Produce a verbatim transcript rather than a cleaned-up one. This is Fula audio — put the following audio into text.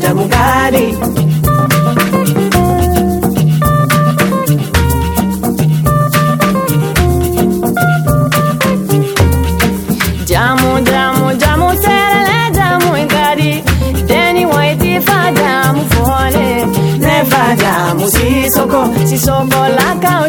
jamu gari. Jamu jamu jamu serele jamu gari. Deni waiti fa jamu fole. Nefa jamu sisoko sisoko la ka